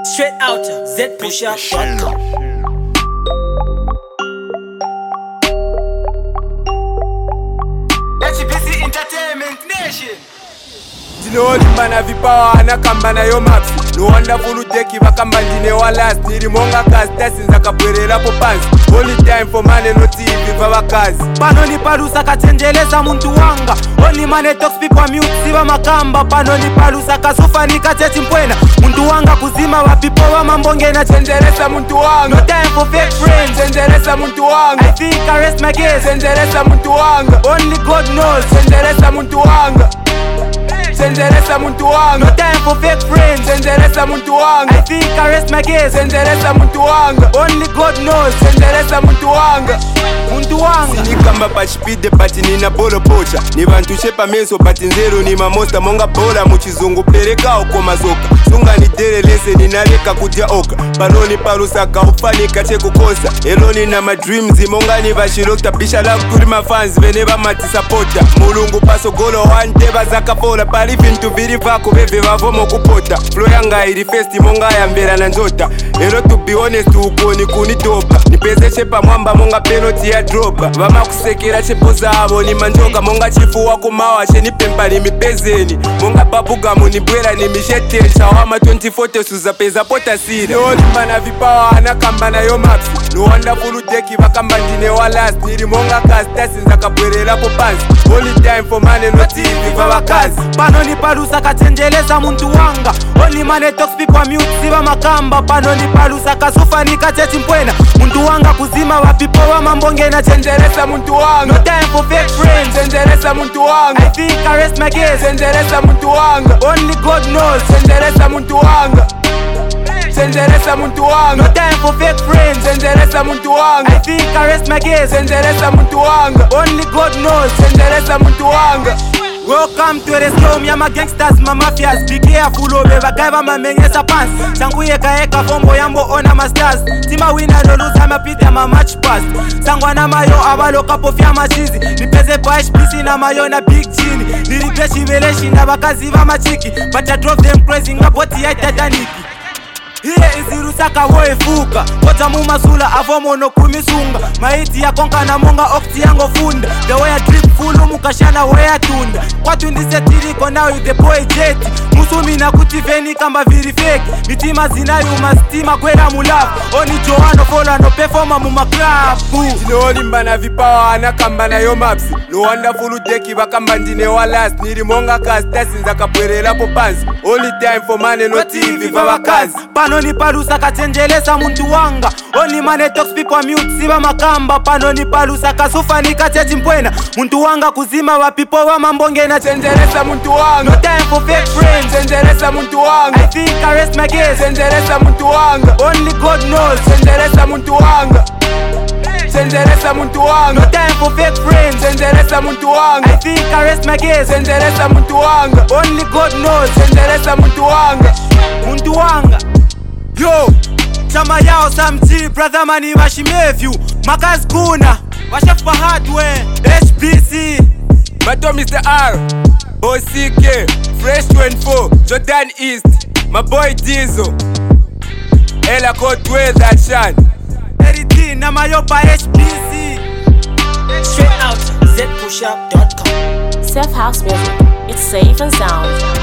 Straight out zpushup.com. HBC Entertainment Nation. Ndinolimana vipawa anakamba nayo maps no wonderful uteki vakamba ndine wa last nirimonga kazi tasinza kabwererapo pansi only time for money no TV vavakazi pano ni palusa kachenjeleza muntu wanga only money talk speak wa mute siva makamba pano ni palusa kasufanika chechi mpwena muntu wanga kuzima wa people wa mambongena chenjeleza muntu wanga no time for fake friends chenjeleza muntu wanga I think I rest my case chenjeleza muntu wanga only God knows chenjeleza muntu wanga chenjeleza muntu wanga no time for fake friends chenjeleza muntu wanga I think I rest my case chenjeleza muntu wanga only God knows chenjeleza muntu wanga nikamba pachipide pati nina bolo pocha ni vantu shepa meso pati nzero ni mamosta monga bola muchizungu pereka oko mazoka sunga ni derelese ninaleka kudya oka panoni palusaka ufanika chekukosa eloni na madreams monga ni vashilokta pisha langu kuli mafans vene vamatisapota mulungu pasogolo wanteva zakapola pali vintu vili vako veve vavomo kupota flow yanga ili festi monga yambera na njota elo to be honest ukoni kunitopa nipeze chepa mwamba monga penalty ya dropa vama kusekera chepo zavo ni manjoka monga chifu wakumawa cheni pempa ni mipezeni monga babuga munibwera ni misheteni shawama 2040 suza peza pota siri olimbana vipawa anakamba nayo maps no wonderful uteki vakamba ndine wa last nirimonga kazi tasinza kabwererapo pansi only time for money no TV vavakazi pano ni palusa kachenjeleza muntu wanga only money talk speak wa mute siva makamba pano ni palusa kasufanika chechi mpwena muntu wanga kuzima wa people wa mambongena chenjeleza muntu wanga no time for fake friends chenjeleza muntu wanga I think I rest my case chenjeleza muntu wanga only God knows chenjeleza muntu wanga chenjeleza muntu wanga no time for fake friends chenjeleza muntu wanga I think I rest my case chenjeleza muntu wanga only God knows chenjeleza muntu wanga. Welcome to the storm, ya ma gangsters, ma mafias. Be careful, obe vakaiva mamenyesa pants. Sangu yeka fombo yambo ona ma stars. Tima winner no lose, ama pita ma match pass. Sangwa na mayo avaloka pofia machizi. Nipeze pa HBC na mayo na big chini. Niripleshi veleshi na bakazi va machiki. But I drove them crazy nga boti ya Titanic. Hiye izirusaka woefuka Kota mumasula avomo no kumisunga Maiti ya konka na monga okti yango funda The way I drip fulu mukashana wea tunda Kwa tundise tiriko now you the boy jeti Musumi na kutifeni kamba viri fake Nitima zinayu mastima kwera mulafu Oni Joano fola no performa mumaklabu Ndinolimbana vipawa anakamba nayo maps no wonderful uteki vakamba ndine wa last nirimonga kazi tasinza kabwererapo pansi only time for money no TV vavakazi pano ni palusa kachenjeleza muntu wanga only money talk speak wa mute siva makamba pano ni palusa kasufanika chechi mpwena muntu wanga kuzima wa people wa mambongena chenjeleza muntu wanga no time for fake friends chenjeleza muntu wanga I think I rest my case chenjeleza muntu wanga only God knows chenjeleza muntu wanga chenjeleza muntu wanga no time for fake friends chenjeleza muntu wanga I think I rest my case chenjeleza muntu wanga only God knows chenjeleza muntu wanga yo chama yao samji brother mani washimevyu makazi kuna washafa hardware HBC Mato Mr. R OCK Fresh 24 Jordan East my boy Diesel Ella Cotway that shan Everything na mayo pa HBC Straight out zpushup.com. Safe House Music. It's safe and sound.